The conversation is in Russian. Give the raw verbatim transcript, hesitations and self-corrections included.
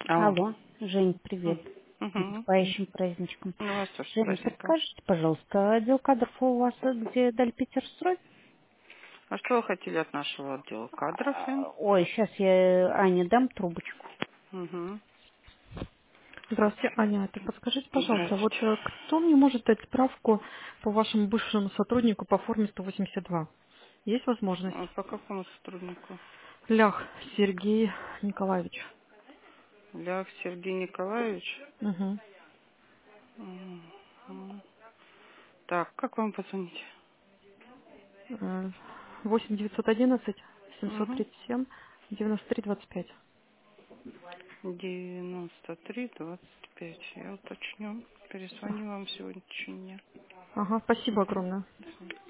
Алло. Алло, Жень, привет. С Угу. наступающим праздничком. Ну, вас тоже с Жень, праздником. подскажите, пожалуйста, отдел кадров у вас э, где дали Питерстрой? А что вы хотели от нашего отдела кадров? Ой, сейчас я Ане дам трубочку. Угу. Здравствуйте, Аня. Это подскажите, пожалуйста, вот Здравствуйте. э, кто мне может дать справку по вашему бывшему сотруднику по форме сто восемьдесят два? Есть возможность? А по какому сотруднику? Лях Сергей Николаевич. Лях Сергей Николаевич. Угу. Мгм. Так, как вам позвонить? восемь девятьсот одиннадцать семьсот Угу. тридцать семь девяносто три двадцать пять. девяносто три двадцать пять. Я уточню. Перезвоню вам сегодня в течение дня. Ага, спасибо Угу. огромное.